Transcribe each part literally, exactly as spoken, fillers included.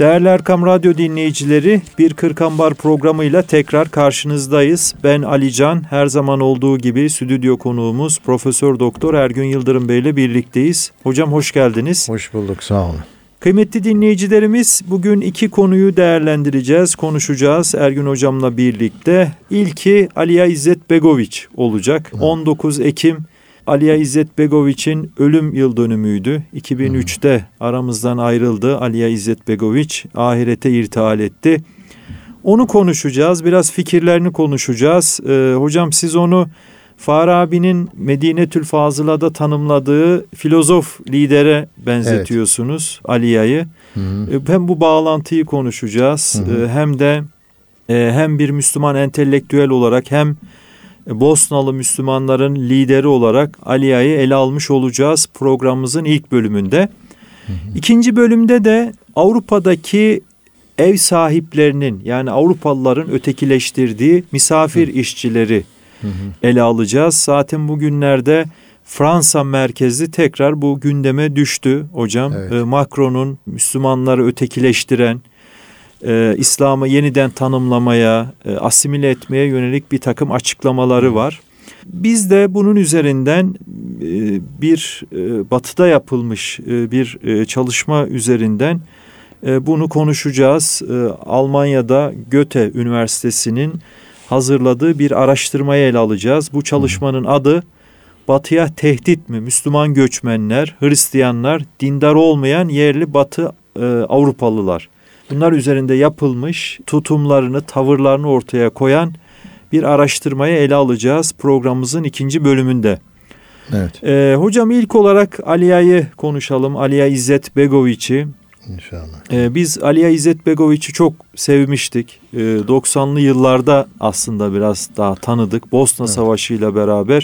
Değerli Erkam Radyo dinleyicileri, Bir Kırkambar programıyla tekrar karşınızdayız. Ben Ali Can, her zaman olduğu gibi stüdyo konuğumuz Profesör Doktor Ergün Yıldırım Bey ile birlikteyiz. Hocam hoş geldiniz. Hoş bulduk, sağ olun. Kıymetli dinleyicilerimiz, bugün iki konuyu değerlendireceğiz, konuşacağız Ergün Hocam'la birlikte. İlki Alija İzzetbegoviç olacak. Hı. on dokuz Ekim Alija İzzetbegoviç'in ölüm yıl dönümüydü. iki bin üçte hmm. aramızdan ayrıldı. Alija İzzetbegoviç ahirete irtihal etti. Onu konuşacağız. Biraz fikirlerini konuşacağız. Ee, hocam siz onu Farabi'nin Medinetül Fazıla'da tanımladığı filozof lidere benzetiyorsunuz, evet. Alija'yı. Hmm. Hem bu bağlantıyı konuşacağız. Hmm. Hem de hem bir Müslüman entelektüel olarak hem Bosnalı Müslümanların lideri olarak Alija'yı ele almış olacağız programımızın ilk bölümünde. Hı hı. İkinci bölümde de Avrupa'daki ev sahiplerinin, yani Avrupalıların ötekileştirdiği misafir hı. işçileri hı hı. ele alacağız. Zaten bugünlerde Fransa merkezli tekrar bu gündeme düştü hocam. Evet. Macron'un Müslümanları ötekileştiren, Ee, İslam'ı yeniden tanımlamaya, e, asimile etmeye yönelik bir takım açıklamaları var. Biz de bunun üzerinden e, bir e, batıda yapılmış e, bir e, çalışma üzerinden e, bunu konuşacağız. E, Almanya'da Goethe Üniversitesi'nin hazırladığı bir araştırmayı ele alacağız. Bu çalışmanın adı Batıya Tehdit mi? Müslüman göçmenler, Hristiyanlar, dindar olmayan yerli Batı e, Avrupalılar. Bunlar üzerinde yapılmış, tutumlarını, tavırlarını ortaya koyan bir araştırmayı ele alacağız programımızın ikinci bölümünde. Evet. Ee, hocam ilk olarak Alija'yı konuşalım. Alija İzzetbegoviç'i. İnşallah. Ee, biz Alija İzzetbegoviç'i çok sevmiştik. Ee, doksanlı yıllarda aslında biraz daha tanıdık. Bosna evet. Savaşı ile beraber.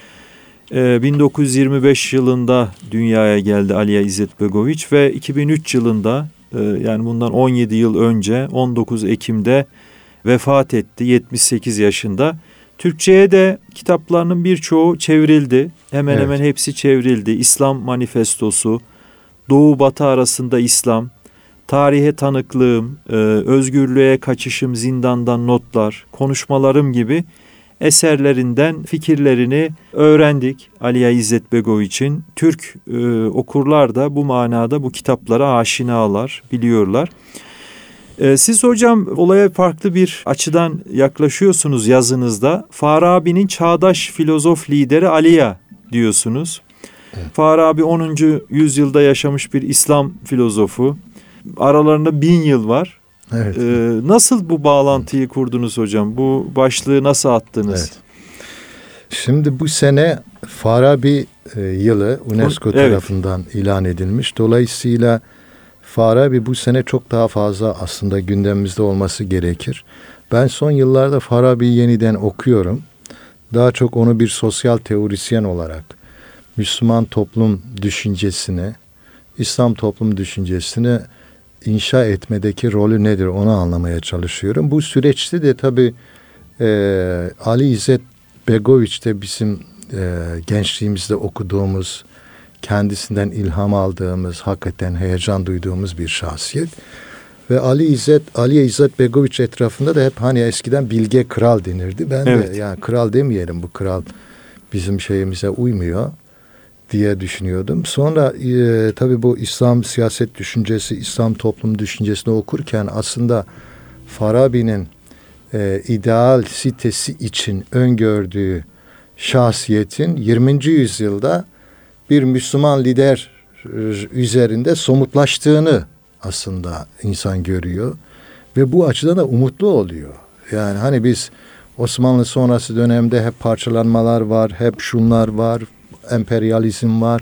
Ee, bin dokuz yüz yirmi beş yılında dünyaya geldi Alija İzzetbegoviç ve iki bin üç yılında, yani bundan on yedi yıl önce on dokuz Ekim'de vefat etti yetmiş sekiz yaşında. Türkçe'ye de kitaplarının birçoğu çevrildi. Hemen evet. hemen hepsi çevrildi. İslam Manifestosu, Doğu Batı arasında İslam, Tarihe Tanıklığım, Özgürlüğe Kaçışım, Zindandan Notlar, Konuşmalarım gibi eserlerinden fikirlerini öğrendik Alija İzzetbegoviç'in. Türk e, okurlar da bu manada bu kitaplara aşinalar, biliyorlar. E, siz hocam olaya farklı bir açıdan yaklaşıyorsunuz yazınızda. Farabi'nin çağdaş filozof lideri Alija diyorsunuz. Evet. Farabi onuncu yüzyılda yaşamış bir İslam filozofu. Aralarında bin yıl var. Evet. Ee, nasıl bu bağlantıyı kurdunuz hocam? Bu başlığı nasıl attınız? Evet. Şimdi bu sene Farabi e, yılı UNESCO evet. tarafından ilan edilmiş. Dolayısıyla Farabi bu sene çok daha fazla aslında gündemimizde olması gerekir. Ben son yıllarda Farabi'yi yeniden okuyorum. Daha çok onu bir sosyal teorisyen olarak Müslüman toplum düşüncesini, İslam toplum düşüncesini inşa etmedeki rolü nedir onu anlamaya çalışıyorum. Bu süreçte de tabii e, Ali İzzetbegoviç de bizim e, gençliğimizde okuduğumuz, kendisinden ilham aldığımız, hakikaten heyecan duyduğumuz bir şahsiyet. Ve Ali İzzet, Alija İzzetbegoviç etrafında da hep hani eskiden bilge kral denirdi. Ben evet. de yani kral demeyelim, bu kral bizim şeyimize uymuyor diye düşünüyordum. Sonra e, tabii bu İslam siyaset düşüncesi, İslam toplum düşüncesini okurken aslında Farabi'nin e, ideal sitesi için öngördüğü şahsiyetin yirminci yüzyılda bir Müslüman lider üzerinde somutlaştığını aslında insan görüyor ve bu açıdan da umutlu oluyor. Yani hani biz Osmanlı sonrası dönemde hep parçalanmalar var, hep şunlar var, emperyalizm var.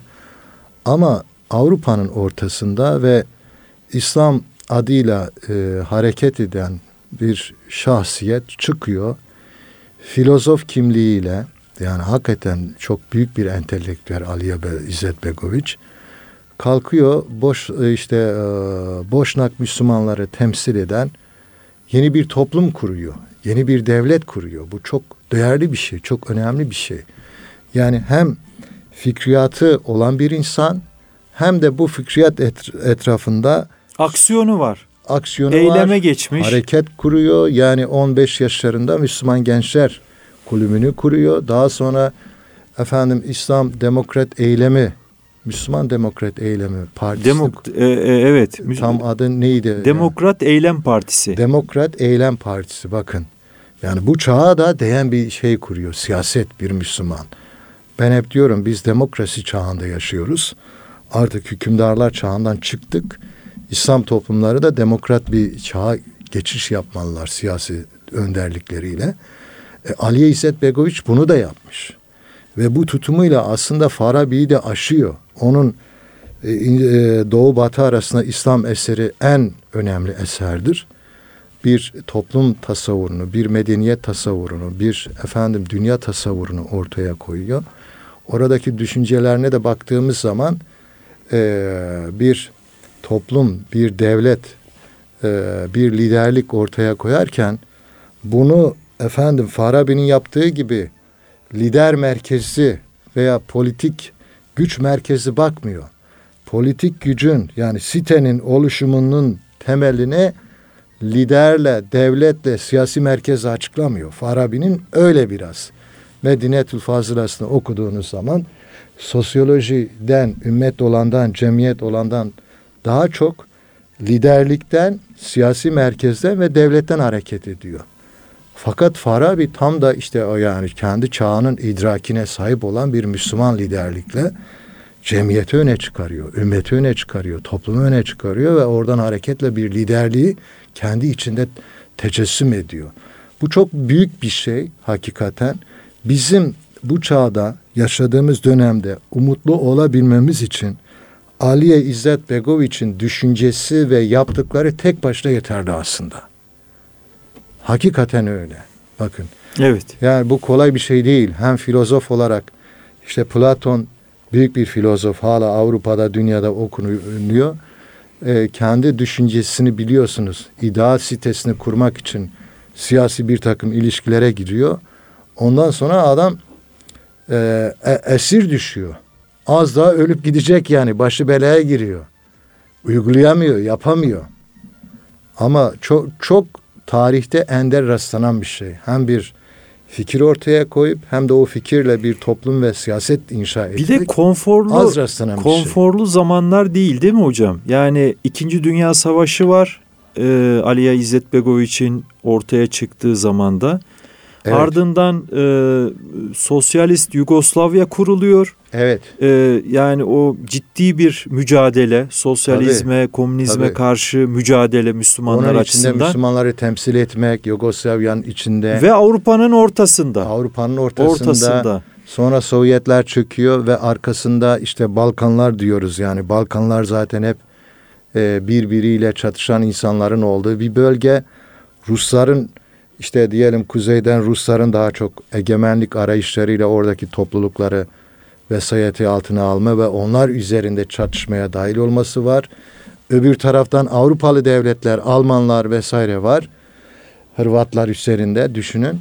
Ama Avrupa'nın ortasında ve İslam adıyla e, hareket eden bir şahsiyet çıkıyor. Filozof kimliğiyle, yani hakikaten çok büyük bir entelektüel Alija İzzetbegoviç kalkıyor, boş işte e, Boşnak Müslümanları temsil eden yeni bir toplum kuruyor. Yeni bir devlet kuruyor. Bu çok değerli bir şey, çok önemli bir şey. Yani hem fikriyatı olan bir insan hem de bu fikriyat et, etrafında aksiyonu var. aksiyonu eyleme var. geçmiş. Hareket kuruyor. Yani on beş yaşlarında Müslüman Gençler Kulübü'nü kuruyor. Daha sonra efendim İslam Demokrat Eylemi, Müslüman Demokrat Eylemi Partisi. Demok e, e, evet. Tam adı neydi? Demokrat yani? Eylem Partisi. Demokrat Eylem Partisi, bakın. Yani bu çağa da değen bir şey kuruyor. Siyaset, bir Müslüman. Ben hep diyorum, biz demokrasi çağında yaşıyoruz. Artık hükümdarlar çağından çıktık. İslam toplumları da demokrat bir çağa geçiş yapmalılar siyasi önderlikleriyle. E, Aliye İzzet Begoviç bunu da yapmış. Ve bu tutumuyla aslında Farabi'yi de aşıyor. Onun e, e, Doğu Batı arasında İslam eseri en önemli eserdir. Bir toplum tasavvurunu, bir medeniyet tasavvurunu, bir efendim dünya tasavvurunu ortaya koyuyor. Oradaki düşüncelerine de baktığımız zaman e, bir toplum, bir devlet, e, bir liderlik ortaya koyarken bunu efendim Farabi'nin yaptığı gibi lider merkezli veya politik güç merkezli bakmıyor. Politik gücün, yani sitenin oluşumunun temeline liderle, devletle, siyasi merkezi açıklamıyor. Farabi'nin öyle biraz. Medinetül Fazılası'nı okuduğunuz zaman sosyolojiden, ümmet olandan, cemiyet olandan daha çok liderlikten, siyasi merkezden ve devletten hareket ediyor. Fakat Farabi tam da işte o, yani kendi çağının idrakine sahip olan bir Müslüman liderlikle cemiyeti öne çıkarıyor, ümmeti öne çıkarıyor, toplumu öne çıkarıyor ve oradan hareketle bir liderliği kendi içinde tecessüm ediyor. Bu çok büyük bir şey hakikaten. Bizim bu çağda yaşadığımız dönemde umutlu olabilmemiz için Aliye İzzet Begoviç'in düşüncesi ve yaptıkları tek başına yeterli aslında. Hakikaten öyle. Bakın. Evet. Yani bu kolay bir şey değil. Hem filozof olarak, işte Platon büyük bir filozof, hala Avrupa'da, dünyada okunuyor. Ee, kendi düşüncesini biliyorsunuz. İdeal sitesini kurmak için siyasi bir takım ilişkilere giriyor. Ondan sonra adam e, esir düşüyor. Az daha ölüp gidecek yani. Başı belaya giriyor. Uygulayamıyor, yapamıyor. Ama çok çok tarihte ender rastlanan bir şey. Hem bir fikir ortaya koyup hem de o fikirle bir toplum ve siyaset inşa etmek. Bir de konforlu az rastlanan bir konforlu şey. Zamanlar değil değil mi hocam? Yani İkinci Dünya Savaşı var. Ee, Aliye İzzet Begoviç'in ortaya çıktığı zamanda. Evet. Ardından e, sosyalist Yugoslavya kuruluyor. Evet. E, yani o ciddi bir mücadele, sosyalizme, tabii, komünizme tabii. karşı mücadele Müslümanlar Onun açısından. Onun içinde Müslümanları temsil etmek, Yugoslavya'nın içinde. Ve Avrupa'nın ortasında. Avrupa'nın ortasında. ortasında. Sonra Sovyetler çöküyor ve arkasında işte Balkanlar diyoruz. Yani Balkanlar zaten hep e, birbiriyle çatışan insanların olduğu bir bölge. Rusların, İşte diyelim kuzeyden Rusların daha çok egemenlik arayışlarıyla oradaki toplulukları vesayeti altına alma ve onlar üzerinde çatışmaya dahil olması var. Öbür taraftan Avrupalı devletler, Almanlar vesaire var. Hırvatlar üzerinde düşünün.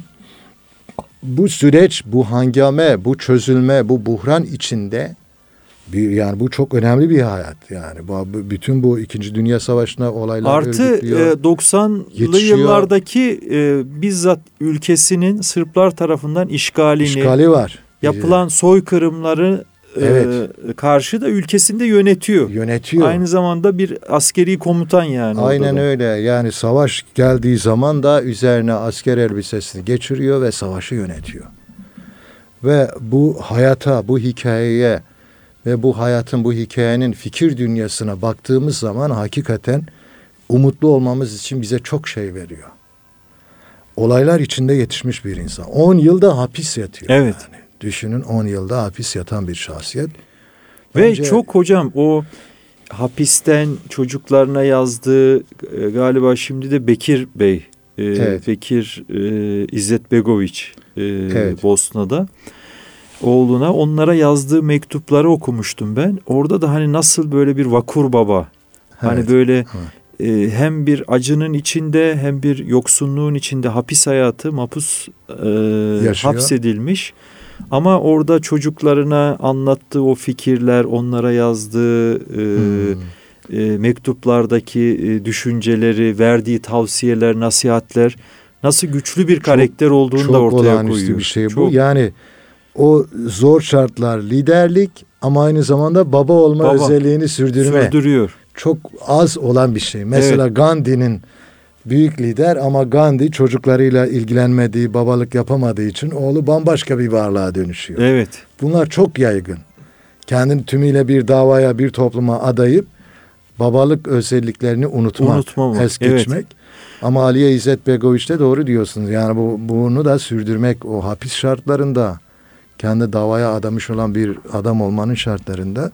Bu süreç, bu hangame, bu çözülme, bu buhran içinde bir, yani bu çok önemli bir hayat yani. Bu, bütün bu İkinci Dünya Savaşı'na olaylar artı e, doksanlı yetişiyor. Yıllardaki e, bizzat ülkesinin Sırplar tarafından işgalini, işgali var. Yapılan soykırımları evet. e, karşı da ülkesinde yönetiyor. Yönetiyor. Aynı zamanda bir askeri komutan yani. Aynen öyle. Yani savaş geldiği zaman da üzerine asker elbisesini geçiriyor ve savaşı yönetiyor. Ve bu hayata, bu hikayeye ve bu hayatın, bu hikayenin fikir dünyasına baktığımız zaman hakikaten umutlu olmamız için bize çok şey veriyor. Olaylar içinde yetişmiş bir insan. on yılda hapis yatıyor. Evet. Yani. Düşünün, on yılda hapis yatan bir şahsiyet. Bence... Ve çok hocam o hapisten çocuklarına yazdığı e, galiba şimdi de Bekir Bey, e, evet. Bekir e, İzzet Begoviç e, evet. Bosna'da. Oğluna, onlara yazdığı mektupları okumuştum ben. Orada da hani nasıl böyle bir vakur baba. Evet. Hani böyle e, hem bir acının içinde hem bir yoksunluğun içinde hapis hayatı, mapus e, hapsedilmiş. Ama orada çocuklarına anlattığı o fikirler, onlara yazdığı e, hmm. e, mektuplardaki e, düşünceleri, verdiği tavsiyeler, nasihatler nasıl güçlü bir karakter çok, olduğunu çok da ortaya koyuyor. Çok olağanüstü bir şey bu. Çok. Yani o zor şartlar, liderlik ama aynı zamanda baba olma baba, özelliğini sürdürme. Sürdürüyor. Çok az olan bir şey. Mesela evet. Gandhi'nin büyük lider ama Gandhi çocuklarıyla ilgilenmediği, babalık yapamadığı için oğlu bambaşka bir varlığa dönüşüyor. Evet. Bunlar çok yaygın. Kendini tümüyle bir davaya, bir topluma adayıp babalık özelliklerini unutmak, Unutmamak. es geçmek. Evet. Ama Aliya İzzet Begoviç de doğru diyorsunuz. Yani bu bunu da sürdürmek o hapis şartlarında, kendi davaya adamış olan bir adam olmanın şartlarında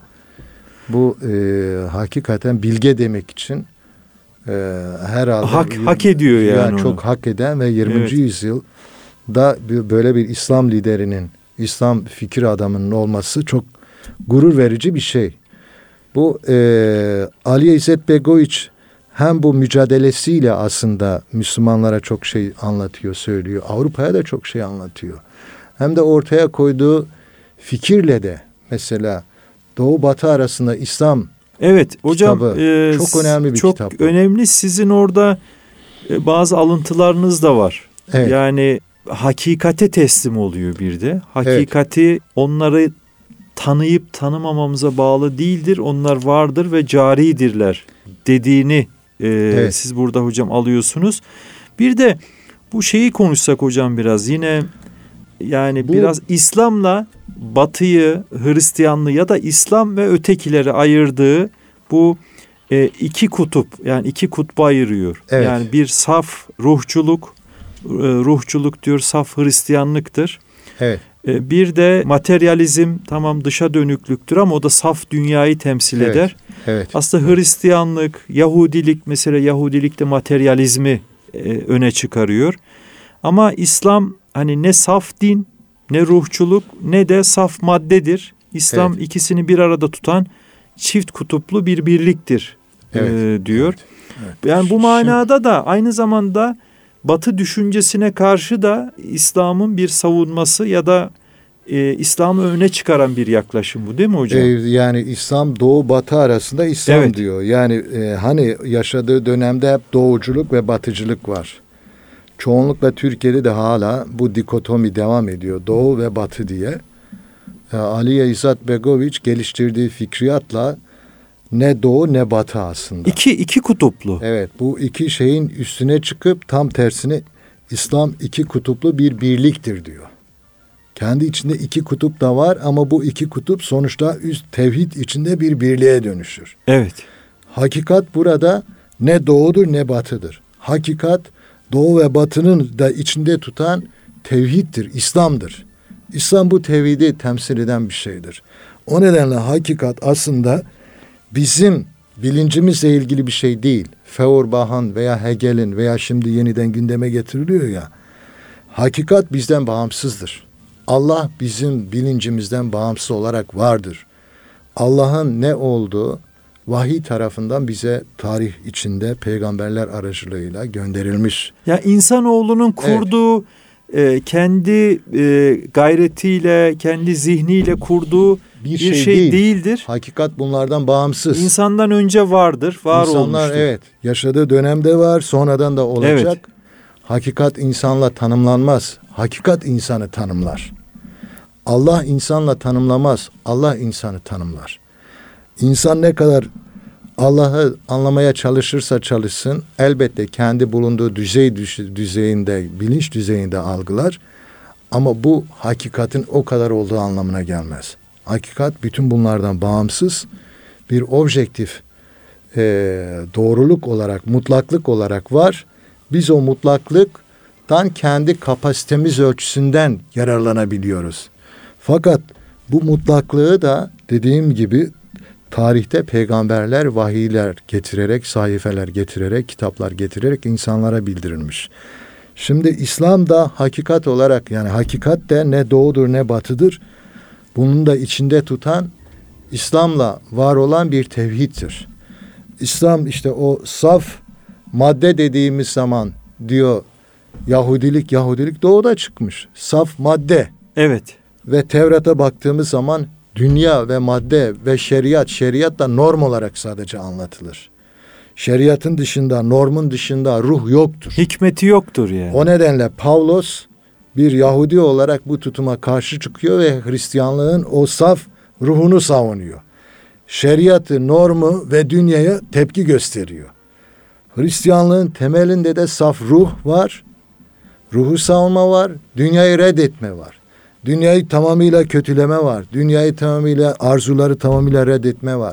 bu e, hakikaten bilge demek için e, herhalde hak, hak ediyor yani, yani çok hak eden ve yirminci Evet. yüzyılda böyle bir İslam liderinin, İslam fikir adamının olması çok gurur verici bir şey. Bu e, Aliya İzzet Begoviç hem bu mücadelesiyle aslında Müslümanlara çok şey anlatıyor, söylüyor. Avrupa'ya da çok şey anlatıyor. Hem de ortaya koyduğu fikirle de mesela Doğu Batı arasında İslam Evet hocam kitabı, e, çok önemli bir çok kitap. Çok önemli. Sizin orada e, bazı alıntılarınız da var. Evet. Yani hakikate teslim oluyor bir de. Hakikati evet. onları tanıyıp tanımamamıza bağlı değildir. Onlar vardır ve caridirler dediğini e, evet. siz burada hocam alıyorsunuz. Bir de bu şeyi konuşsak hocam biraz yine yani bu, biraz İslam'la Batı'yı, Hristiyanlığı ya da İslam ve ötekileri ayırdığı bu e, iki kutup yani iki kutba ayırıyor. Evet. Yani bir saf ruhçuluk, e, ruhçuluk diyor saf Hristiyanlıktır. Evet. E, bir de materyalizm tamam dışa dönüklüktür ama o da saf dünyayı temsil evet. eder. Evet. Aslında Hristiyanlık, Yahudilik mesela Yahudilik de materyalizmi e, öne çıkarıyor. Ama İslam hani ne saf din, ne ruhçuluk, ne de saf maddedir. İslam evet. ikisini bir arada tutan çift kutuplu bir birliktir evet. e, diyor. Evet. Evet. Yani bu manada da aynı zamanda Batı düşüncesine karşı da İslam'ın bir savunması ya da e, İslam'ı öne çıkaran bir yaklaşım bu değil mi hocam? Ee, yani İslam Doğu Batı arasında İslam evet. diyor. Yani e, hani yaşadığı dönemde hep doğuculuk ve batıcılık var. Çoğunlukla Türkiye'de de hala bu dikotomi devam ediyor. Doğu ve Batı diye. Aliya İzzet Begoviç geliştirdiği fikriyatla ne Doğu ne Batı aslında. İki, iki kutuplu. Evet, bu iki şeyin üstüne çıkıp tam tersine İslam iki kutuplu bir birliktir diyor. Kendi içinde iki kutup da var ama bu iki kutup sonuçta üst tevhid içinde bir birliğe dönüşür. Evet. Hakikat burada ne Doğu'dur ne Batı'dır. Hakikat Doğu ve Batı'nın da içinde tutan tevhiddir, İslam'dır. İslam bu tevhidi temsil eden bir şeydir. O nedenle hakikat aslında bizim bilincimizle ilgili bir şey değil. Feuerbach'ın veya Hegel'in veya şimdi yeniden gündeme getiriliyor ya. Hakikat bizden bağımsızdır. Allah bizim bilincimizden bağımsız olarak vardır. Allah'ın ne olduğu vahiy tarafından bize tarih içinde peygamberler aracılığıyla gönderilmiş. Ya insanoğlunun kurduğu evet. e, kendi e, gayretiyle, kendi zihniyle kurduğu bir, bir şey, şey değil. değildir. Hakikat bunlardan bağımsız. İnsandan önce vardır, var İnsanlar, olmuştur. Evet, yaşadığı dönemde var, sonradan da olacak. Evet. Hakikat insanla tanımlanmaz. Hakikat insanı tanımlar. Allah insanla tanımlamaz. Allah insanı tanımlar. İnsan ne kadar Allah'ı anlamaya çalışırsa çalışsın elbette kendi bulunduğu düzey düzeyinde, bilinç düzeyinde algılar. Ama bu hakikatin o kadar olduğu anlamına gelmez. Hakikat bütün bunlardan bağımsız bir objektif e, doğruluk olarak, mutlaklık olarak var. Biz o mutlaklıktan kendi kapasitemiz ölçüsünden yararlanabiliyoruz. Fakat bu mutlaklığı da dediğim gibi tarihte peygamberler vahiyler getirerek, sahifeler getirerek, kitaplar getirerek insanlara bildirilmiş. Şimdi İslam da hakikat olarak yani hakikat de ne doğudur ne batıdır. Bunun da içinde tutan İslam'la var olan bir tevhiddir. İslam işte o saf madde dediğimiz zaman diyor Yahudilik, Yahudilik doğuda çıkmış. Saf madde. Evet. Ve Tevrat'a baktığımız zaman dünya ve madde ve şeriat, şeriat da norm olarak sadece anlatılır. Şeriatın dışında, normun dışında ruh yoktur. Hikmeti yoktur yani. O nedenle Pavlos bir Yahudi olarak bu tutuma karşı çıkıyor ve Hristiyanlığın o saf ruhunu savunuyor. Şeriatı, normu ve dünyaya tepki gösteriyor. Hristiyanlığın temelinde de saf ruh var. Ruhu savunma var. Dünyayı reddetme var. Dünyayı tamamıyla kötüleme var. Dünyayı tamamıyla, arzuları tamamıyla reddetme var.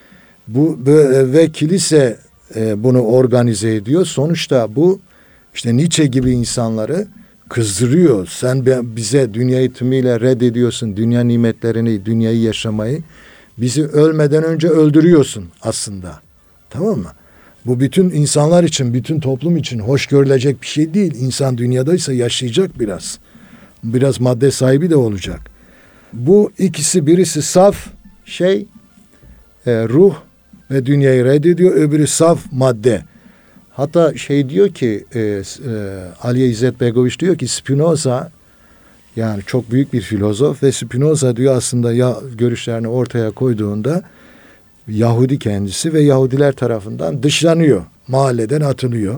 Bu ve kilise e, bunu organize ediyor. Sonuçta bu işte Nietzsche gibi insanları kızdırıyor. Sen bize dünyayı tümüyle reddediyorsun. Dünya nimetlerini, dünyayı yaşamayı. Bizi ölmeden önce öldürüyorsun aslında. Tamam mı? Bu bütün insanlar için, bütün toplum için hoş görülecek bir şey değil. İnsan dünyadaysa yaşayacak biraz. Biraz madde sahibi de olacak. Bu ikisi, birisi saf şey, e, ruh ve dünyayı reddediyor. Öbürü saf madde. Hatta şey diyor ki, e, e, Aliya İzzet Begoviç diyor ki Spinoza, yani çok büyük bir filozof ve Spinoza diyor aslında ya görüşlerini ortaya koyduğunda Yahudi kendisi ve Yahudiler tarafından dışlanıyor. Mahalleden atılıyor.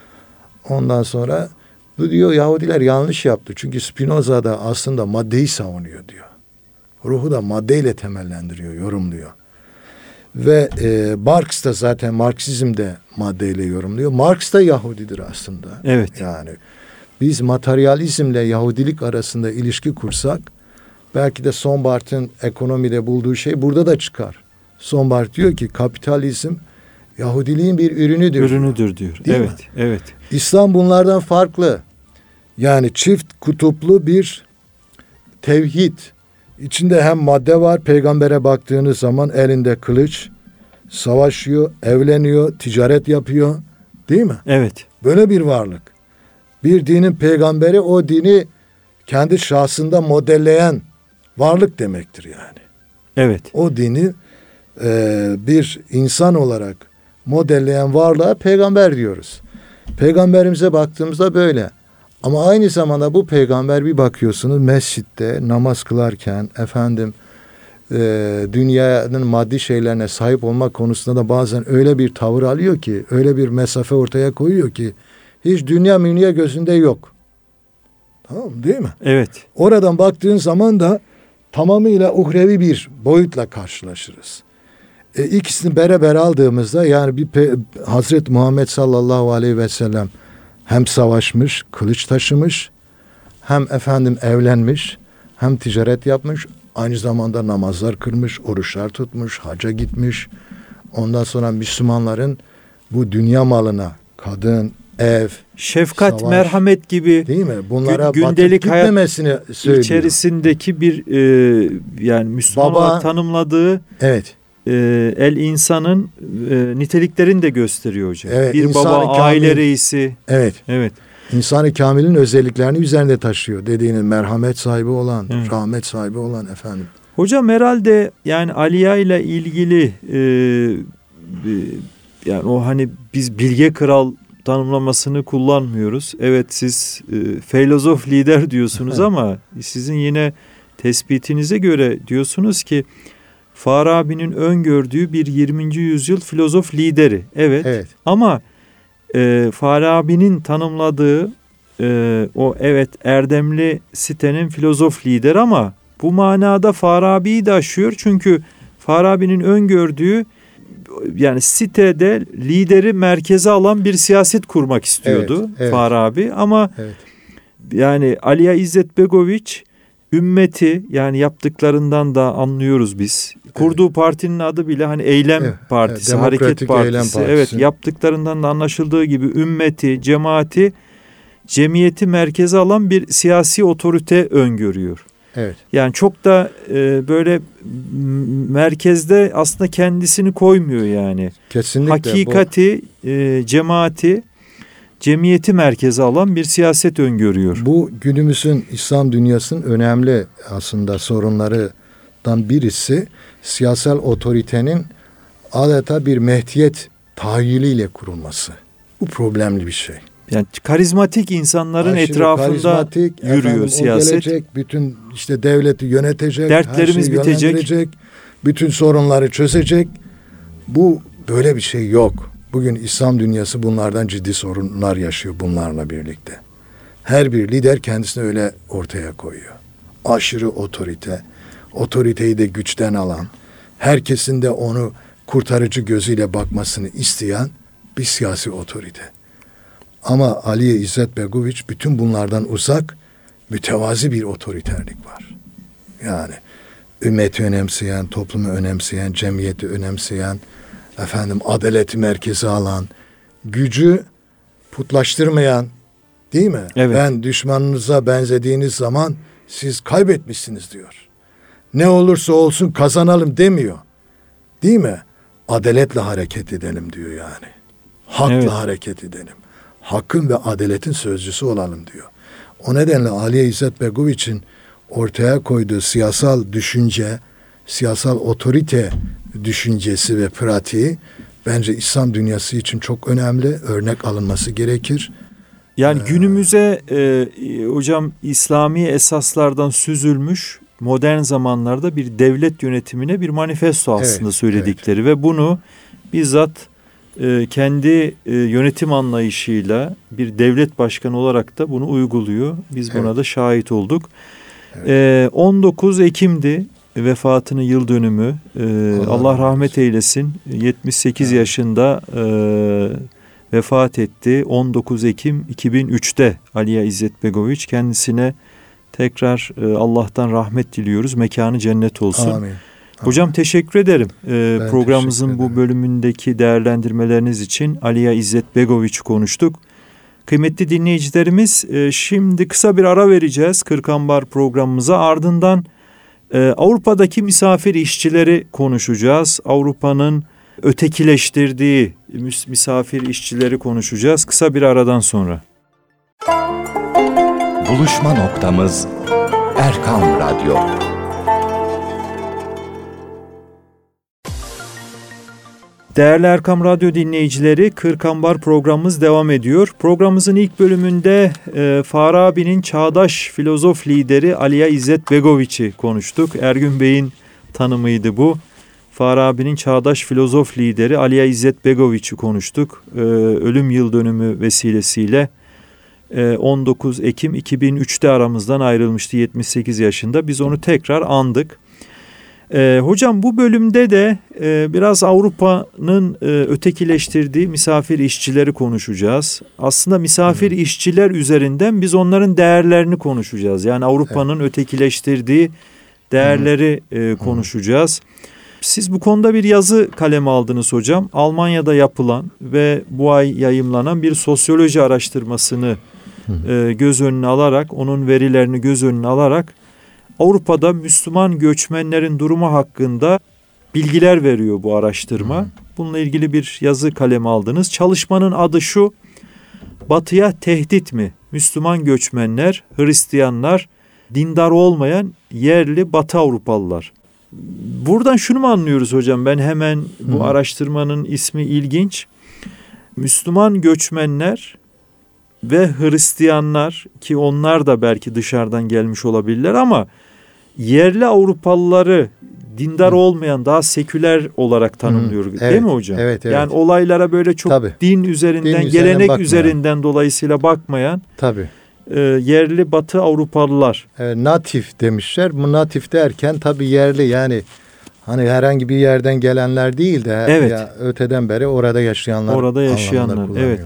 Ondan sonra bu diyor Yahudiler yanlış yaptı. Çünkü Spinoza da aslında maddeyi savunuyor diyor. Ruhu da maddeyle temellendiriyor, yorumluyor. Ve e, Marx da zaten Marksizm de maddeyle yorumluyor. Marx da Yahudidir aslında. Evet. Yani biz materyalizmle Yahudilik arasında ilişki kursak belki de Sombart'ın ekonomide bulduğu şey burada da çıkar. Sombart diyor ki kapitalizm Yahudiliğin bir ürünüdür. Ürünüdür diyor. Değil evet, mi? evet. İslam bunlardan farklı. Yani çift kutuplu bir tevhid. İçinde hem madde var. Peygambere baktığınız zaman elinde kılıç, savaşıyor, evleniyor, ticaret yapıyor. Değil mi? Evet. Böyle bir varlık. Bir dinin peygamberi o dini kendi şahsında modelleyen varlık demektir yani. Evet. O dini e, bir insan olarak modelleyen varlığa peygamber diyoruz. Peygamberimize baktığımızda böyle. Ama aynı zamanda bu peygamber bir bakıyorsunuz mescitte namaz kılarken efendim e, dünyanın maddi şeylerine sahip olmak konusunda da bazen öyle bir tavır alıyor ki, öyle bir mesafe ortaya koyuyor ki hiç dünya münya gözünde yok. Tamam değil mi? Evet. Oradan baktığın zaman da tamamıyla uhrevi bir boyutla karşılaşırız. E, ikisini beraber aldığımızda yani bir pe- Hazreti Muhammed sallallahu aleyhi ve sellem hem savaşmış, kılıç taşımış, hem efendim evlenmiş, hem ticaret yapmış, aynı zamanda namazlar kılmış, oruçlar tutmuş, hacca gitmiş. Ondan sonra Müslümanların bu dünya malına, kadın, ev, şefkat, savaş, merhamet gibi değil mi? Bunlara gündelik batıp gitmemesini söylüyor. İçerisindeki bir e, yani Müslüman Baba, olarak tanımladığı evet. e, el insanın e, niteliklerini de gösteriyor hocam. Evet, bir baba, kamil, aile reisi. Evet. Evet. İnsan-ı kamilin özelliklerini üzerinde taşıyor. Dediğinin merhamet sahibi olan, evet. rahmet sahibi olan efendim. Hocam herhalde yani Aliya ile ilgili e, e, yani o hani biz bilge kral tanımlamasını kullanmıyoruz. Evet siz e, filozof lider diyorsunuz ama sizin yine tespitinize göre diyorsunuz ki Farabi'nin öngördüğü bir yirminci yüzyıl filozof lideri. Evet, evet. Ama e, Farabi'nin tanımladığı e, o evet erdemli sitenin filozof lider ama bu manada Farabi'yi de aşıyor. Çünkü Farabi'nin öngördüğü yani sitede lideri merkeze alan bir siyaset kurmak istiyordu evet, evet. Farabi ama evet. Yani Aliya İzzet Begoviç ümmeti yani yaptıklarından da anlıyoruz biz. Evet. Kurduğu partinin adı bile hani Eylem evet, Partisi, evet, Hareket Partisi. Eylem Partisi. Evet, yaptıklarından da anlaşıldığı gibi ümmeti, cemaati, cemiyeti merkeze alan bir siyasi otorite öngörüyor. Evet. Yani çok da e, böyle merkezde aslında kendisini koymuyor yani. Kesinlikle. Hakikati, e, cemaati, cemiyeti merkeze alan bir siyaset öngörüyor. Bu günümüzün İslam dünyasının önemli aslında sorunlarından birisi siyasal otoritenin adeta bir mehdiyet tahayyülüyle kurulması. Bu problemli bir şey. Yani karizmatik insanların Aşırı etrafında karizmatik, yürüyor efendim, siyaset. O gelecek, bütün işte devleti yönetecek, Dertlerimiz her şeyi bitecek. yönlendirecek, bütün sorunları çözecek. Bu böyle bir şey yok. Bugün İslam dünyası bunlardan ciddi sorunlar yaşıyor bunlarla birlikte. Her bir lider kendisini öyle ortaya koyuyor. Aşırı otorite, otoriteyi de güçten alan, herkesin de onu kurtarıcı gözüyle bakmasını isteyen bir siyasi otorite. Ama Aliye İzzet Begoviç bütün bunlardan uzak, mütevazi bir otoriterlik var. Yani ümmeti önemseyen, toplumu önemseyen, cemiyeti önemseyen, efendim adaleti merkeze alan, gücü putlaştırmayan, değil mi? Evet. Ben düşmanınıza benzediğiniz zaman siz kaybetmişsiniz diyor. Ne olursa olsun kazanalım demiyor. Değil mi? Adaletle hareket edelim diyor yani. Hakla Evet. hareket edelim. Hakkın ve adaletin sözcüsü olalım diyor. O nedenle Aliye İzzet Begoviç'in ortaya koyduğu siyasal düşünce, siyasal otorite düşüncesi ve pratiği bence İslam dünyası için çok önemli, örnek alınması gerekir. Yani Ee, günümüze e, hocam İslami esaslardan süzülmüş modern zamanlarda bir devlet yönetimine bir manifesto aslında Evet, söyledikleri ve bunu bizzat e, kendi e, yönetim anlayışıyla bir devlet başkanı olarak da bunu uyguluyor. Biz buna Evet. da şahit olduk. Evet. E, on dokuz Ekim'di vefatının yıl dönümü. E, Allah Allah rahmet rahmet eylesin. yetmiş sekiz Evet. yaşında e, vefat etti. on dokuz Ekim iki bin üçte Aliye İzzet Begoviç. Kendisine tekrar e, Allah'tan rahmet diliyoruz. Mekanı cennet olsun. Amin. Hocam teşekkür ederim. E, Ben programımızın teşekkür bu ederim. bölümündeki değerlendirmeleriniz için Aliye İzzet Begoviç'i konuştuk. Kıymetli dinleyicilerimiz, e, şimdi kısa bir ara vereceğiz Kırkambar programımıza. Ardından e, Avrupa'daki misafir işçileri konuşacağız. Avrupa'nın ötekileştirdiği misafir işçileri konuşacağız kısa bir aradan sonra. Buluşma noktamız Erkam Radyo. Değerli Erkam Radyo dinleyicileri, Kırkambar programımız devam ediyor. Programımızın ilk bölümünde e, Farabi'nin çağdaş filozof lideri Aliye İzzet Begoviç'i konuştuk. Ergün Bey'in tanımıydı bu. Farabi'nin çağdaş filozof lideri Aliye İzzet Begoviç'i konuştuk. E, ölüm yıl dönümü vesilesiyle e, on dokuz Ekim iki bin üçte aramızdan ayrılmıştı yetmiş sekiz yaşında. Biz onu tekrar andık. Ee, hocam bu bölümde de e, biraz Avrupa'nın e, ötekileştirdiği misafir işçileri konuşacağız. Aslında misafir hmm. işçiler üzerinden biz onların değerlerini konuşacağız. Yani Avrupa'nın evet. ötekileştirdiği değerleri hmm. e, konuşacağız. Siz bu konuda bir yazı kaleme aldınız hocam. Almanya'da yapılan ve bu ay yayımlanan bir sosyoloji araştırmasını hmm. e, göz önüne alarak, onun verilerini göz önüne alarak Avrupa'da Müslüman göçmenlerin durumu hakkında bilgiler veriyor bu araştırma. Bununla ilgili bir yazı kaleme aldınız. Çalışmanın adı şu: Batı'ya tehdit mi? Müslüman göçmenler, Hristiyanlar, dindar olmayan yerli Batı Avrupalılar. Buradan şunu mu anlıyoruz hocam? Ben hemen bu Hı. araştırmanın ismi ilginç. Müslüman göçmenler ve Hristiyanlar, ki onlar da belki dışarıdan gelmiş olabilirler ama yerli Avrupalıları dindar Hı. olmayan, daha seküler olarak tanımlıyor. Hı. Evet, değil mi hocam? Evet, evet. Yani olaylara böyle çok Tabii. din üzerinden, din üzerinden gelenek bakmayan. üzerinden dolayısıyla bakmayan Tabii. E, yerli Batı Avrupalılar. Evet, natif demişler. Bu natif derken tabii yerli, yani hani herhangi bir yerden gelenler değil de evet. ya, öteden beri orada yaşayanlar. Orada yaşayanlar. Evet.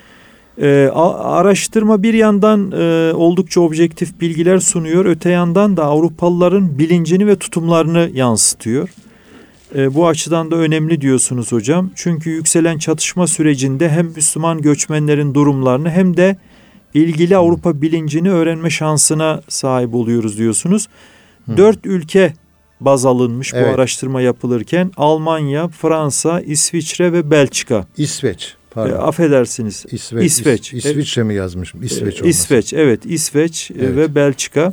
Ee, araştırma bir yandan e, oldukça objektif bilgiler sunuyor. Öte yandan da Avrupalıların bilincini ve tutumlarını yansıtıyor. E, bu açıdan da önemli diyorsunuz hocam. Çünkü yükselen çatışma sürecinde hem Müslüman göçmenlerin durumlarını hem de ilgili Avrupa bilincini öğrenme şansına sahip oluyoruz diyorsunuz. Hı. Dört ülke baz alınmış evet. bu araştırma yapılırken: Almanya, Fransa, İsviçre ve Belçika. İsveç. E, affedersiniz. İsveç. İsveç. İs, İsviçre mi yazmışım? İsveç e, İsveç, evet. İsveç evet. ve Belçika.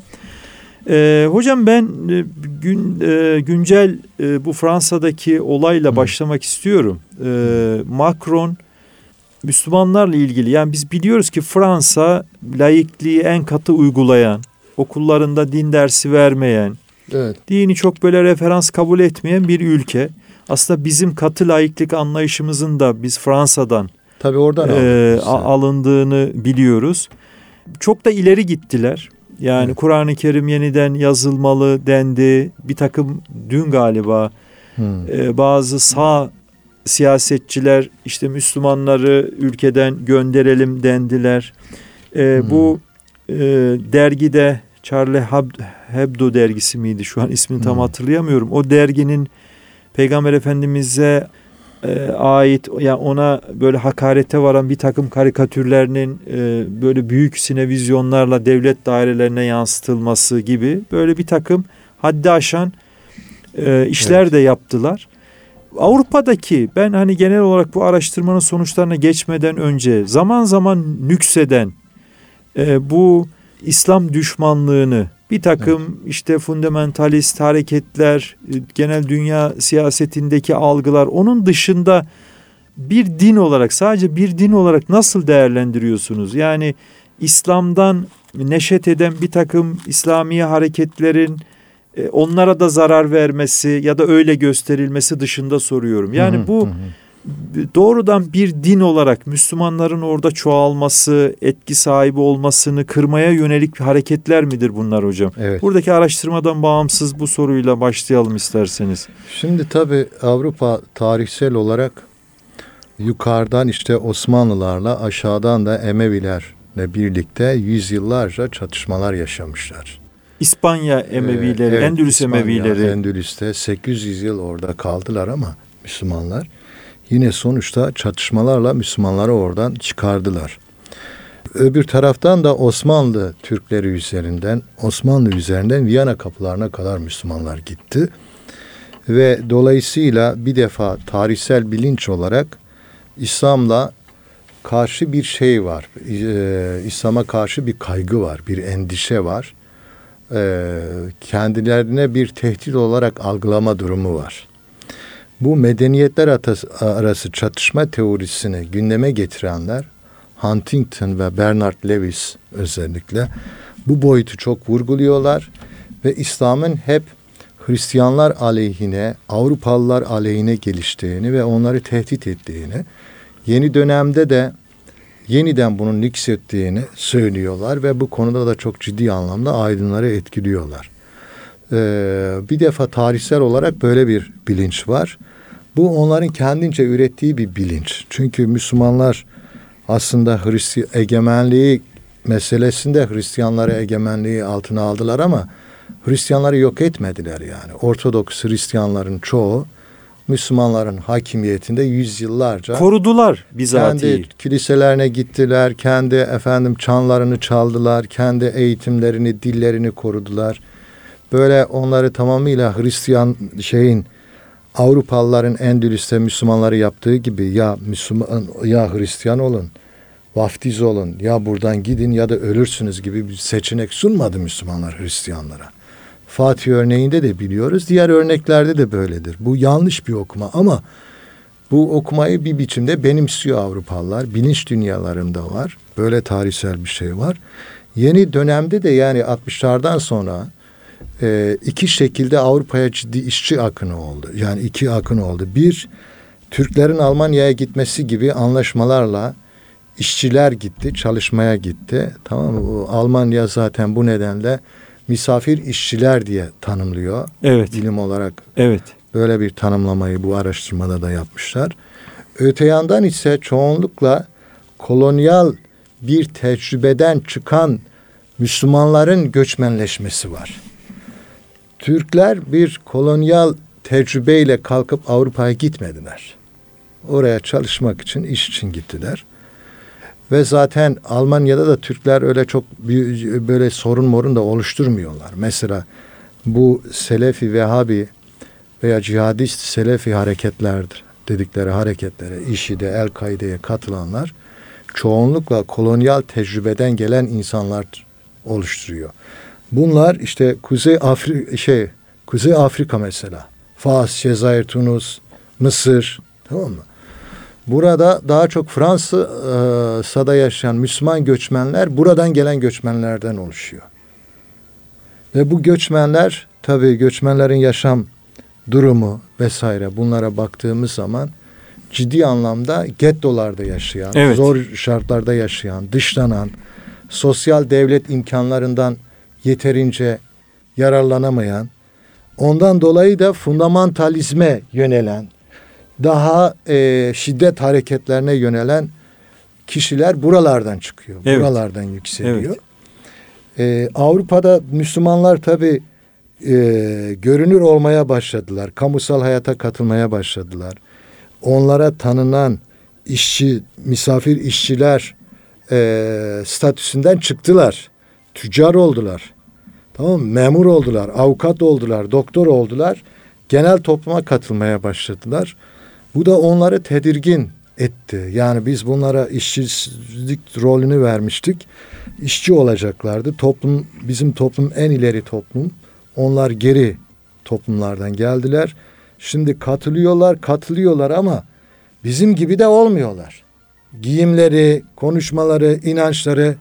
E, hocam ben e, gün e, güncel e, bu Fransa'daki olayla Hı. başlamak istiyorum. E, Macron Müslümanlarla ilgili, yani biz biliyoruz ki Fransa laikliği en katı uygulayan, okullarında din dersi vermeyen, evet. dini çok böyle referans kabul etmeyen bir ülke. Aslında bizim katı laiklik anlayışımızın da biz Fransa'dan Tabii oradan e, alındığını biliyoruz. Çok da ileri gittiler. Yani evet. Kur'an-ı Kerim yeniden yazılmalı dendi. Bir takım dün galiba hmm. e, bazı sağ siyasetçiler işte Müslümanları ülkeden gönderelim dendiler. E, hmm. Bu e, dergide Charlie Hebdo dergisi miydi? Şu an ismini tam hmm. hatırlayamıyorum. O derginin Peygamber Efendimiz'e e, ait, yani ona böyle hakarete varan bir takım karikatürlerinin e, böyle büyük sinevizyonlarla devlet dairelerine yansıtılması gibi böyle bir takım haddi aşan e, işler evet. de yaptılar. Avrupa'daki, ben hani genel olarak bu araştırmanın sonuçlarına geçmeden önce zaman zaman nükseden e, bu İslam düşmanlığını, bir takım evet. işte fundamentalist hareketler, genel dünya siyasetindeki algılar, onun dışında bir din olarak, sadece bir din olarak nasıl değerlendiriyorsunuz? Yani İslam'dan neşet eden bir takım İslami hareketlerin onlara da zarar vermesi ya da öyle gösterilmesi dışında soruyorum. Yani hı hı, bu hı. doğrudan bir din olarak Müslümanların orada çoğalması, etki sahibi olmasını kırmaya yönelik hareketler midir bunlar hocam? Evet. Buradaki araştırmadan bağımsız bu soruyla başlayalım isterseniz. Şimdi tabii Avrupa tarihsel olarak yukarıdan işte Osmanlılarla, aşağıdan da Emevilerle birlikte yüzyıllarca çatışmalar yaşamışlar. İspanya Emevileri, evet, Endülüs İspanya, Emevileri. Endülüs'te sekiz yüz yıl orada kaldılar ama Müslümanlar yine sonuçta çatışmalarla Müslümanları oradan çıkardılar. Öbür taraftan da Osmanlı Türkleri üzerinden, Osmanlı üzerinden Viyana kapılarına kadar Müslümanlar gitti. Ve dolayısıyla bir defa tarihsel bilinç olarak İslam'la karşı bir şey var. Ee, İslam'a karşı bir kaygı var, bir endişe var. Ee, kendilerine bir tehdit olarak algılama durumu var. Bu medeniyetler arası çatışma teorisini gündeme getirenler, Huntington ve Bernard Lewis özellikle bu boyutu çok vurguluyorlar ve İslam'ın hep Hristiyanlar aleyhine, Avrupalılar aleyhine geliştiğini ve onları tehdit ettiğini, yeni dönemde de yeniden bunun nüksettiğini söylüyorlar ve bu konuda da çok ciddi anlamda aydınları etkiliyorlar. Ee, bir defa tarihsel olarak böyle bir bilinç var. Bu onların kendince ürettiği bir bilinç. Çünkü Müslümanlar aslında Hristiyan egemenliği meselesinde Hristiyanları egemenliği altına aldılar ama Hristiyanları yok etmediler yani. Ortodoks Hristiyanların çoğu Müslümanların hakimiyetinde yüzyıllarca korudular bizatihi. Kendi kiliselerine gittiler, kendi efendim çanlarını çaldılar, kendi eğitimlerini, dillerini korudular. Böyle onları tamamıyla Hristiyan şeyin Avrupalıların Endülüs'te Müslümanları yaptığı gibi ya Müslüman ya Hristiyan olun, vaftiz olun, ya buradan gidin ya da ölürsünüz gibi bir seçenek sunmadı Müslümanlar Hristiyanlara. Fatih örneğinde de biliyoruz. Diğer örneklerde de böyledir. Bu yanlış bir okuma ama bu okumayı bir biçimde benimsiyor Avrupalılar. Bilinç dünyalarında var. Böyle tarihsel bir şey var. Yeni dönemde de yani altmışlardan sonra e, iki şekilde Avrupa'ya ciddi işçi akını oldu. Yani iki akın oldu. Bir, Türklerin Almanya'ya gitmesi gibi anlaşmalarla işçiler gitti, çalışmaya gitti. Tamam mı? Bu Almanya zaten bu nedenle misafir işçiler diye tanımlıyor. Evet. Bilim olarak. Evet. Böyle bir tanımlamayı bu araştırmada da yapmışlar. Öte yandan ise çoğunlukla kolonyal bir tecrübeden çıkan Müslümanların göçmenleşmesi var. Türkler bir kolonyal tecrübeyle kalkıp Avrupa'ya gitmediler. Oraya çalışmak için, iş için gittiler. Ve zaten Almanya'da da Türkler öyle çok böyle sorun morun da oluşturmuyorlar. Mesela bu Selefi, Vehhabi veya cihadist Selefi hareketlerdir dedikleri hareketlere, İŞİD'e, El-Kaide'ye katılanlar çoğunlukla kolonyal tecrübeden gelen insanlar oluşturuyor. Bunlar işte Kuzey Afrika şey Kuzey Afrika mesela, Fas, Cezayir, Tunus, Mısır, tamam mı? Burada daha çok Fransa'da yaşayan Müslüman göçmenler buradan gelen göçmenlerden oluşuyor. Ve bu göçmenler, tabii göçmenlerin yaşam durumu vesaire, bunlara baktığımız zaman ciddi anlamda gettolarda yaşayan, evet. zor şartlarda yaşayan, dışlanan, sosyal devlet imkanlarından yeterince yararlanamayan, ondan dolayı da fundamentalizme yönelen, daha e, şiddet hareketlerine yönelen kişiler buralardan çıkıyor. Evet. Buralardan yükseliyor. Evet. E, Avrupa'da Müslümanlar tabii e, görünür olmaya başladılar. Kamusal hayata katılmaya başladılar. Onlara tanınan işçi, misafir işçiler e, statüsünden çıktılar. Tüccar oldular. Tamam mı? Memur oldular, avukat oldular, doktor oldular. Genel topluma katılmaya başladılar. Bu da onları tedirgin etti. Yani biz bunlara işçilik rolünü vermiştik. İşçi olacaklardı. Toplum, bizim toplum en ileri toplum. Onlar geri toplumlardan geldiler. Şimdi katılıyorlar, katılıyorlar ama bizim gibi de olmuyorlar. Giyimleri, konuşmaları, inançları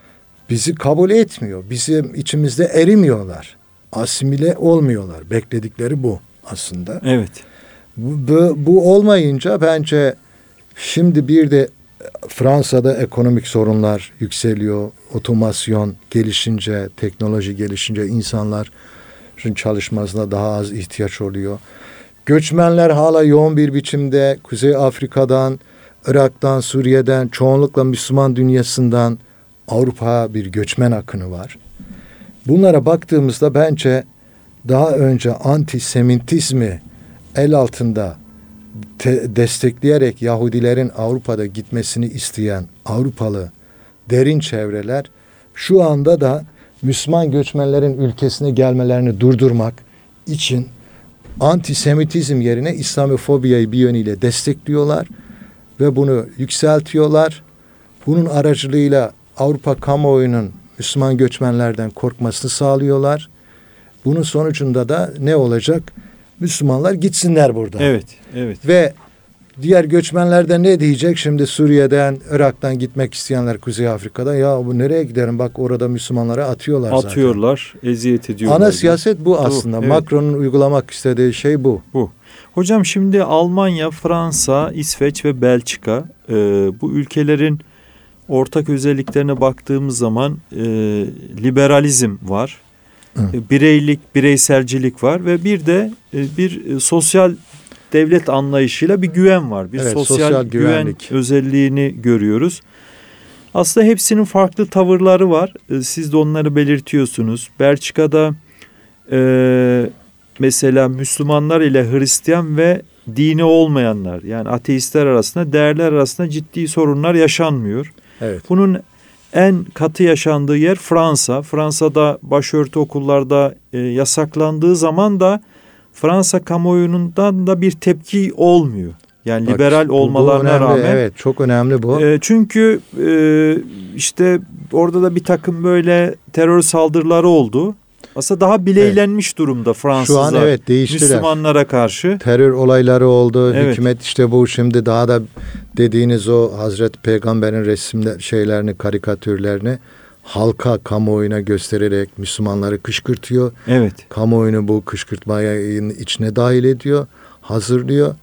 bizi kabul etmiyor. Bizim içimizde erimiyorlar. Asimile olmuyorlar. Bekledikleri bu aslında. Evet. Bu, bu, bu olmayınca bence şimdi bir de Fransa'da ekonomik sorunlar yükseliyor. Otomasyon gelişince, teknoloji gelişince insanların çalışmasına daha az ihtiyaç oluyor. Göçmenler hala yoğun bir biçimde Kuzey Afrika'dan, Irak'tan, Suriye'den, çoğunlukla Müslüman dünyasından Avrupa'ya bir göçmen akını var. Bunlara baktığımızda bence daha önce antisemitizmi el altında te- destekleyerek Yahudilerin Avrupa'da gitmesini isteyen Avrupalı derin çevreler şu anda da Müslüman göçmenlerin ülkesine gelmelerini durdurmak için antisemitizm yerine İslamofobiyi bir yönüyle destekliyorlar ve bunu yükseltiyorlar. Bunun aracılığıyla Avrupa kamuoyunun Müslüman göçmenlerden korkmasını sağlıyorlar. Bunun sonucunda da ne olacak? Müslümanlar gitsinler buradan. Evet, evet. Ve diğer göçmenler de ne diyecek? Şimdi Suriye'den, Irak'tan gitmek isteyenler Kuzey Afrika'da, ya bu nereye giderim? Bak orada Müslümanlara atıyorlar, atıyorlar zaten. Atıyorlar, eziyet ediyorlar. Ana siyaset bu aslında. Evet. Macron'un uygulamak istediği şey bu. Bu. Hocam şimdi Almanya, Fransa, İsveç ve Belçika e, bu ülkelerin ortak özelliklerine baktığımız zaman e, liberalizm var. E, bireylik, bireyselcilik var ve bir de e, bir e, sosyal devlet anlayışıyla bir güven var. Bir evet, sosyal, sosyal güven güvenlik özelliğini görüyoruz. Aslında hepsinin farklı tavırları var. E, siz de onları belirtiyorsunuz. Belçika'da e, mesela Müslümanlar ile Hristiyan ve dini olmayanlar, yani ateistler arasında, değerler arasında ciddi sorunlar yaşanmıyor. Evet. Bunun en katı yaşandığı yer Fransa. Fransa'da başörtü okullarda e, yasaklandığı zaman da Fransa kamuoyundan da bir tepki olmuyor. Yani Bak, liberal bu, olmalarına bu önemli, rağmen. Evet, çok önemli bu. E, çünkü e, işte orada da bir takım böyle terör saldırıları oldu. Aslında daha bileylenmiş evet. durumda Fransızlar. Şu an evet değiştiler. Müslümanlara karşı. Terör olayları oldu. Evet. Hükümet işte bu şimdi daha da dediğiniz o Hazreti Peygamber'in resimler şeylerini, karikatürlerini halka, kamuoyuna göstererek Müslümanları kışkırtıyor. Evet. Kamuoyunu bu kışkırtmaya içine dahil ediyor, hazırlıyor.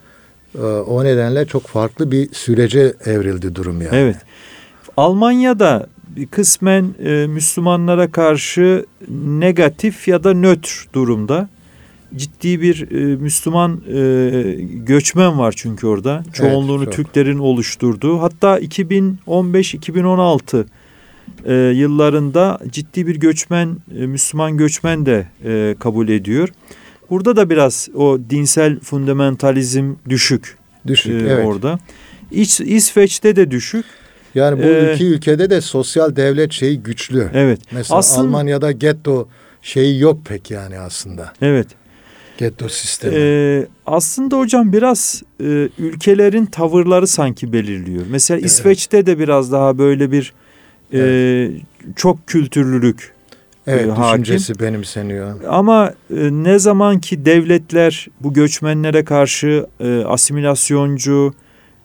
O nedenle çok farklı bir sürece evrildi durum yani. Evet. Almanya'da kısmen e, Müslümanlara karşı negatif ya da nötr durumda. Ciddi bir e, Müslüman e, göçmen var çünkü orada. Çoğunluğunu evet, Türklerin oluşturduğu. Hatta iki bin on beş iki bin on altı e, yıllarında ciddi bir göçmen, e, Müslüman göçmen de e, kabul ediyor. Burada da biraz o dinsel fundamentalizm düşük. Düşük, e, evet. Orada. İç, İsveç'te de düşük. Yani bu ee, iki ülkede de sosyal devlet şeyi güçlü. Evet. Mesela aslında, Almanya'da getto şeyi yok pek yani aslında. Evet. Getto sistemi. Ee, aslında hocam biraz e, ülkelerin tavırları sanki belirliyor. Mesela evet. İsveç'te de biraz daha böyle bir e, evet. çok kültürlülük evet, e, hakim. Düşüncesi benimseniyor. Ama e, ne zaman ki devletler bu göçmenlere karşı e, asimilasyoncu,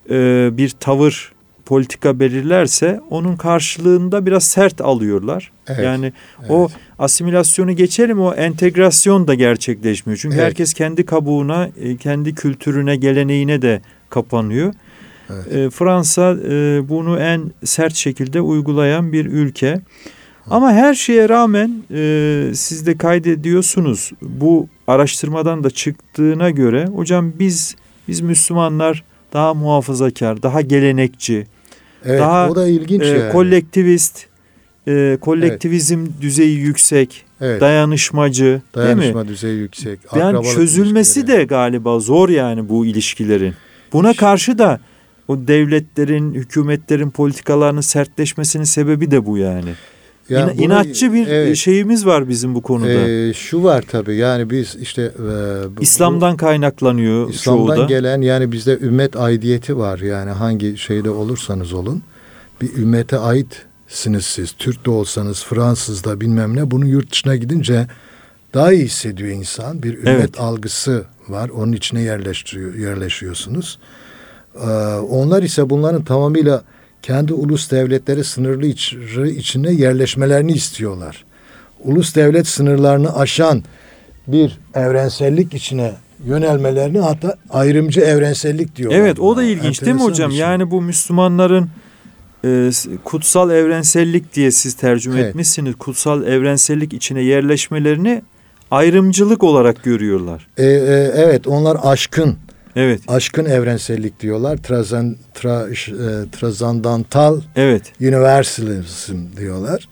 e, bir tavır, politika belirlerse onun karşılığında biraz sert alıyorlar. Evet, yani evet. O asimilasyonu geçelim, o entegrasyon da gerçekleşmiyor. Çünkü evet. herkes kendi kabuğuna, kendi kültürüne, geleneğine de kapanıyor. Evet. E, Fransa e, bunu en sert şekilde uygulayan bir ülke. Hı. Ama her şeye rağmen e, siz de kaydediyorsunuz. Bu araştırmadan da çıktığına göre hocam biz biz Müslümanlar daha muhafazakar, daha gelenekçi, evet, daha o da ilginç e, yani. kolektivist, e, kolektivizm evet. düzeyi yüksek, evet. dayanışmacı, dayanışma değil mi? düzeyi yüksek. Yani çözülmesi de galiba zor yani bu ilişkilerin. Buna karşı da o devletlerin, hükümetlerin politikalarının sertleşmesinin sebebi de bu yani. Yani İna, inatçı bir evet, şeyimiz var bizim bu konuda. E, şu var tabii yani biz işte e, bu, İslam'dan kaynaklanıyor İslam'dan çoğu da. gelen yani bizde ümmet aidiyeti var yani hangi şeyde olursanız olun bir ümmete aitsiniz siz. Türk de olsanız, Fransız da bilmem ne, bunu yurt dışına gidince daha iyi hissediyor insan. Bir ümmet evet. algısı var. Onun içine yerleştiriyor, yerleşiyorsunuz. Ee, onlar ise bunların tamamıyla kendi ulus devletleri sınırlı içi, içine yerleşmelerini istiyorlar. Ulus devlet sınırlarını aşan bir evrensellik içine yönelmelerini, hatta ayrımcı evrensellik diyorlar. Evet, o da ilginç değil mi hocam? Şey. Yani bu Müslümanların e, kutsal evrensellik diye siz tercüme evet. etmişsiniz. Kutsal evrensellik içine yerleşmelerini ayrımcılık olarak görüyorlar. E, e, evet, onlar aşkın. Evet. Aşkın evrensellik diyorlar. Trazan, tra, e, Transandantal evet. Universalism diyorlar.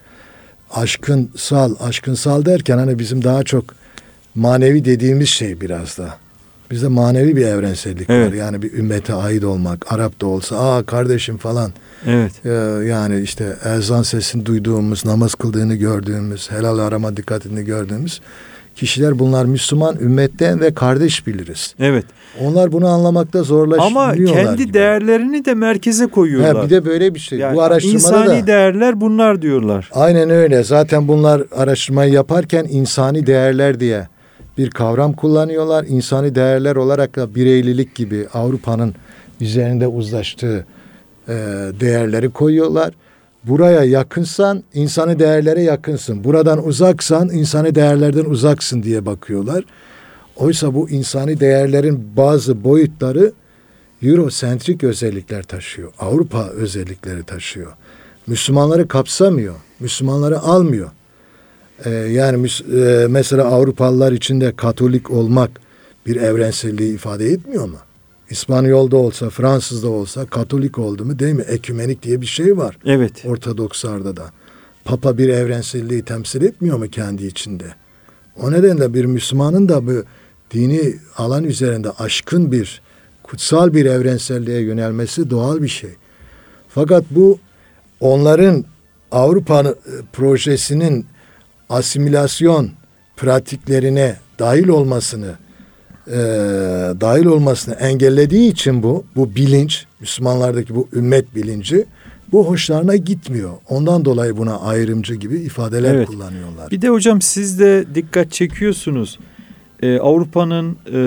Aşkınsal, aşkınsal derken hani bizim daha çok manevi dediğimiz şey biraz da. Bizde manevi bir evrensellik evet. var. Yani bir ümmete ait olmak. Arap da olsa aa kardeşim falan. Evet. Ee, yani işte ezan sesini duyduğumuz, namaz kıldığını gördüğümüz, helal arama dikkatini gördüğümüz kişiler, bunlar Müslüman ümmetten ve kardeş biliriz. Evet. Onlar bunu anlamakta zorlaşmıyorlar. Ama kendi gibi. değerlerini de merkeze koyuyorlar. Ha, bir de böyle bir şey. Yani bu araştırmada insani da, değerler bunlar diyorlar. Aynen öyle. Zaten bunlar araştırmayı yaparken insani değerler diye bir kavram kullanıyorlar. İnsani değerler olarak da bireylilik gibi Avrupa'nın üzerinde uzlaştığı e, değerleri koyuyorlar. Buraya yakınsan insani değerlere yakınsın. Buradan uzaksan insani değerlerden uzaksın diye bakıyorlar. Oysa bu insani değerlerin bazı boyutları Eurosentrik özellikler taşıyor. Avrupa özellikleri taşıyor. Müslümanları kapsamıyor. Müslümanları almıyor. Ee, yani e, mesela Avrupalılar içinde Katolik olmak bir evrenselliği ifade etmiyor mu? İspanyol'da olsa, Fransız'da olsa Katolik oldu mu, değil mi? Ekümenik diye bir şey var. Evet. Ortodokslarda da. Papa bir evrenselliği temsil etmiyor mu kendi içinde? O nedenle bir Müslümanın da bu dini alan üzerinde aşkın bir, kutsal bir evrenselliğe yönelmesi doğal bir şey. Fakat bu onların Avrupa projesinin asimilasyon pratiklerine dahil olmasını e, dahil olmasını engellediği için bu bu bilinç, Müslümanlardaki bu ümmet bilinci, bu hoşlarına gitmiyor. Ondan dolayı buna ayrımcı gibi ifadeler evet. kullanıyorlar. Bir de hocam siz de dikkat çekiyorsunuz. Ee, Avrupa'nın e,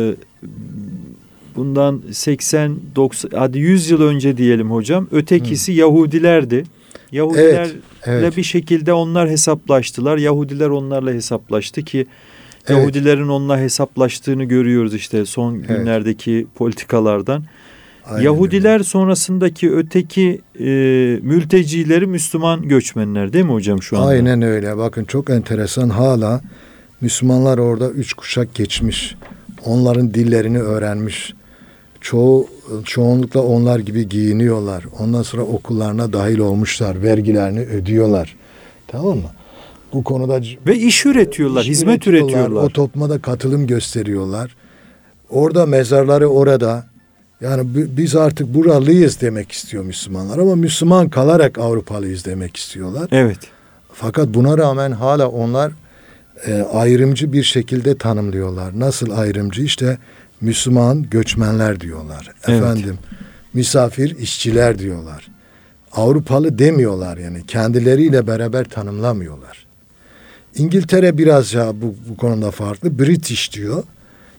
bundan seksen doksan hadi yüz yıl önce diyelim hocam, ötekisi hmm. Yahudilerdi. Yahudilerle evet, evet. bir şekilde onlar hesaplaştılar. Yahudiler onlarla hesaplaştı ki evet. Yahudilerin onunla hesaplaştığını görüyoruz işte son evet. günlerdeki politikalardan. Aynen Yahudiler öyle. Sonrasındaki öteki e, mültecileri Müslüman göçmenler değil mi hocam şu anda? Aynen öyle. Bakın çok enteresan, hala Müslümanlar orada üç kuşak geçmiş. Onların dillerini öğrenmiş. Çoğu çoğunlukla onlar gibi giyiniyorlar. Ondan sonra okullarına dahil olmuşlar. Vergilerini ödüyorlar. Tamam mı? Bu konuda ve iş üretiyorlar, iş hizmet üretiyorlar. üretiyorlar. O toplumda katılım gösteriyorlar. Orada mezarları orada. Yani biz artık buralıyız demek istiyor Müslümanlar, ama Müslüman kalarak Avrupalıyız demek istiyorlar. Evet. Fakat buna rağmen hala onlar e, ayrımcı bir şekilde tanımlıyorlar. Nasıl ayrımcı? İşte Müslüman göçmenler diyorlar. Evet. Efendim misafir işçiler diyorlar. Avrupalı demiyorlar yani. Kendileriyle beraber tanımlamıyorlar. İngiltere birazca bu, bu konuda farklı. British diyor.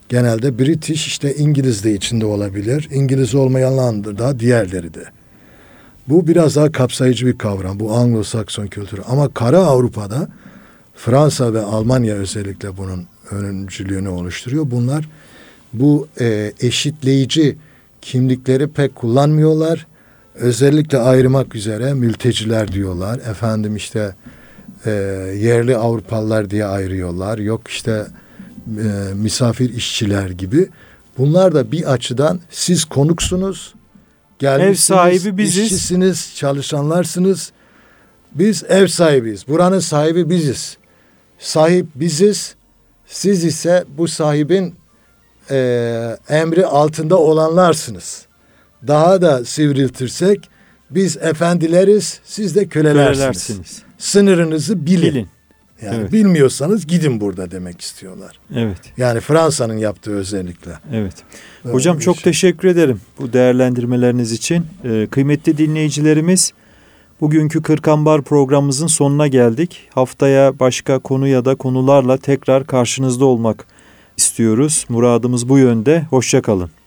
genelde British, işte İngiliz de içinde olabilir. İngiliz olmayanlar da diğerleri de. Bu biraz daha kapsayıcı bir kavram. Bu Anglo-Sakson kültürü. Ama Kara Avrupa'da Fransa ve Almanya özellikle bunun öncülüğünü oluşturuyor. Bunlar bu e, eşitleyici kimlikleri pek kullanmıyorlar. Özellikle ayırmak üzere mülteciler diyorlar. Efendim işte e, yerli Avrupalılar diye ayırıyorlar. Yok işte e, misafir işçiler gibi. Bunlar da bir açıdan siz konuksunuz. Ev sahibi biziz. İşçisiniz, çalışanlarsınız. Biz ev sahibiyiz. Buranın sahibi biziz. Sahip biziz. Siz ise bu sahibin e, emri altında olanlarsınız. Daha da sivriltirsek biz efendileriz, siz de kölelersiniz. kölelersiniz. Sınırınızı bilin. bilin. Yani evet. Bilmiyorsanız gidin burada demek istiyorlar. Evet. Yani Fransa'nın yaptığı özellikle. Evet. Böyle Hocam çok şey. teşekkür ederim bu değerlendirmeleriniz için. Ee, kıymetli dinleyicilerimiz, bugünkü Kırk-Ambar programımızın sonuna geldik. Haftaya başka konu ya da konularla tekrar karşınızda olmak istiyoruz. Muradımız bu yönde. Hoşça kalın.